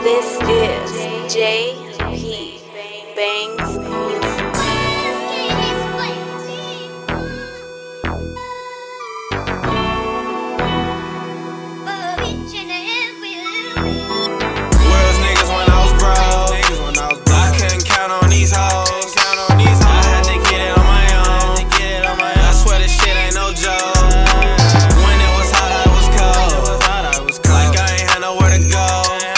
This is J.P. Bangs Music. Where's niggas when I was broke? I couldn't count on these hoes. I had to get it on my own. I swear this shit ain't no joke. When it was hot, I was cold. Like I ain't had nowhere to go.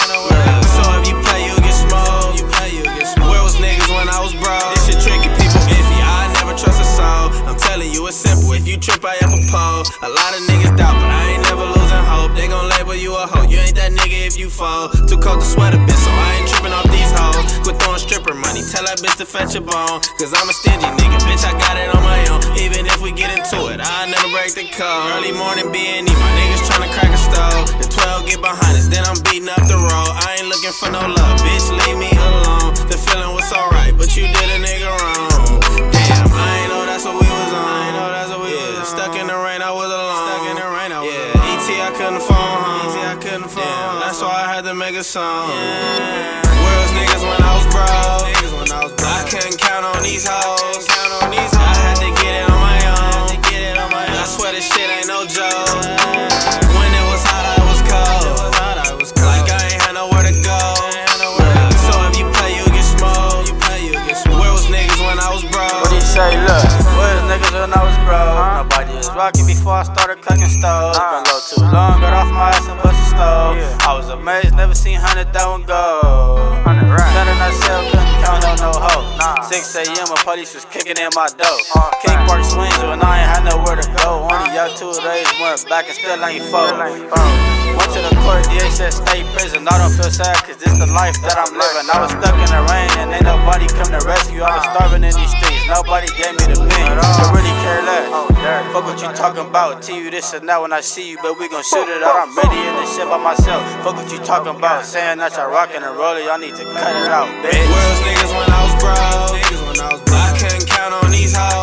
So if you play, you get smoked. Where was niggas when I was broke? This shit tricky, people iffy. I never trust a soul. I'm telling you, it's simple. If you trip, I up a pole. A lot of niggas doubt, but I ain't never losing hope. They gon' label you a hoe. You ain't that nigga if you fall. Too cold to sweat a bit, so I ain't tripping off these hoes. Quit throwing stripper money. Tell that bitch to fetch a bone. Cause I'm a stingy nigga, bitch, I got it on my own. Even if we get into it, I never break the code. Early morning B&E, my niggas tryna crack a stove. The 12 get behind us, then I'm beating up the road. I ain't looking for no love, bitch, leave me alone. The feeling was alright, but you did a nigga wrong. Damn, I ain't know that's what we was on. Stuck in the rain, I was alone. ET, I couldn't phone home. Damn, that's why I had to make a song. Where was niggas when I was broke? I couldn't count on these hoes. I had to get it on my own. I swear this shit ain't no joke. When it was hot, I was cold. Like I ain't had nowhere to go. So if you play, you get smoked. Where was niggas when I was broke? What do you say, look? Where was niggas when I was broke? Nobody was rocking before I started cooking stoves. Been low too long, got off my ass and bust a stove. I was amazed, never seen 100 that one go. Nothing I sell, couldn't count on no hoe. 6 a.m. a police was kicking in my door. King Park swings when I ain't had nowhere to go. Only y'all 2 days went back and still ain't fold. Went to the court, DA said stay prison. I don't feel sad cause this the life that I'm living. I was stuck in the rain and ain't nobody come to rescue. I was starving in these streets, nobody gave me the pen. I really care less. Fuck what you talking about, tell you this and that when I see you, but we gon' shoot it out. I'm ready in this shit by myself. Fuck what you talking about, saying that y'all rockin' and rollin', y'all need to cut it out, bitch. Where was niggas when I was broke? I couldn't count on these hoes.